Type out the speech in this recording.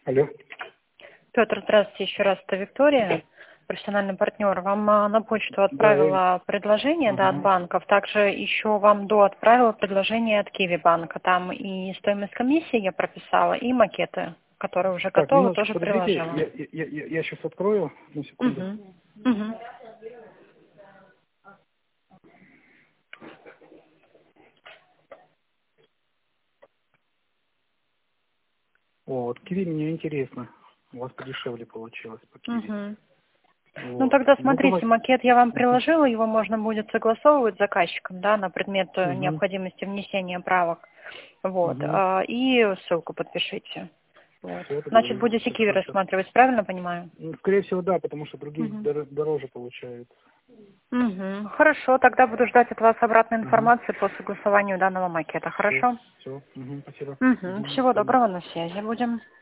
Алло. Петр, здравствуйте еще раз. Это Виктория, профессиональный партнер. Вам на почту Да, отправила предложение от банков. Также еще вам отправила предложение от Киви банка. Там и стоимость комиссии я прописала, и макеты, которые уже Так, готовы, минуточку, тоже подождите, приложила. я сейчас открою, на секунду. Мгм. Вот, киви мне интересно. У вас подешевле получилось по киви. Мгм. Ну Вот. тогда Ну, смотрите, давайте. макет я вам приложила, его можно будет согласовывать с заказчиком, на предмет Угу. необходимости внесения правок. Вот. Угу. И ссылку подпишите. Вот. Все, Значит, договорились. будете Сейчас, Киви сейчас. рассматривать, правильно понимаю? Скорее всего, да, потому что другие Мгм. дороже получают. Мгм. Хорошо, тогда буду ждать от вас обратной Угу. информации по согласованию данного макета. Все, Хорошо? все. Угу, спасибо. Мгм. Угу, до Всего свидания. доброго, на связи будем.